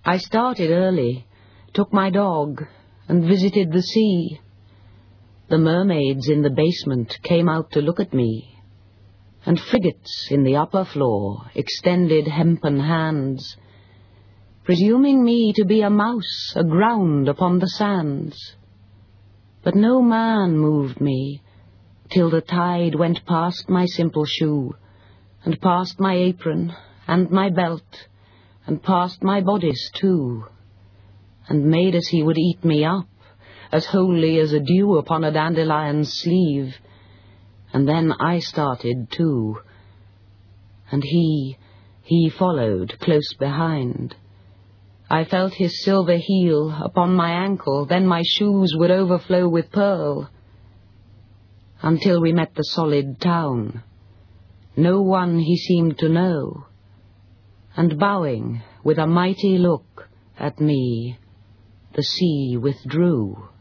I started early, took my dog, and visited the sea. The mermaids in the basement came out to look at me, and frigates in the upper floor extended hempen hands, presuming me to be a mouse aground upon the sands. But no man moved me, till the tide went past my simple shoe, and past my apron, and my belt, and past my bodice too, and made as he would eat me up, as wholly as a dew upon a dandelion's sleeve. And then I started too, and he followed close behind. I felt his silver heel upon my ankle, then my shoes would overflow with pearl, until we met the solid town. No one he seemed to know, and bowing with a mighty look at me, the sea withdrew.